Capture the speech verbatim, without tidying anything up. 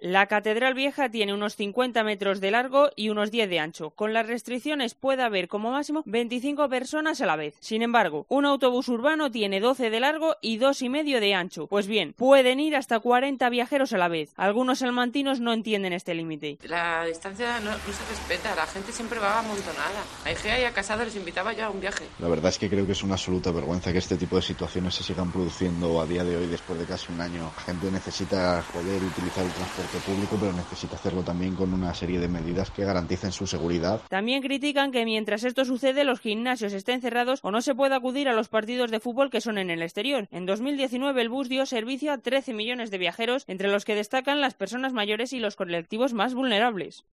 La Catedral Vieja tiene unos cincuenta metros de largo y unos diez de ancho. Con las restricciones puede haber como máximo veinticinco personas a la vez. Sin embargo, un autobús urbano tiene doce de largo y dos y medio de ancho. Pues bien, pueden ir hasta cuarenta viajeros a la vez. Algunos salmantinos no entienden este límite. La distancia no, no se respeta, la gente siempre va amontonada. A Egea y a Casado les invitaba yo a un viaje. La verdad es que creo que es una absoluta vergüenza que este tipo de situaciones se sigan produciendo a día de hoy después de casi un año. La gente necesita poder utilizar el transporte público, pero necesita hacerlo también con una serie de medidas que garanticen su seguridad. También critican que mientras esto sucede los gimnasios estén cerrados o no se pueda acudir a los partidos de fútbol que son en el exterior. En dos mil diecinueve el bus dio servicio a trece millones de viajeros, entre los que destacan las personas mayores y los colectivos más vulnerables.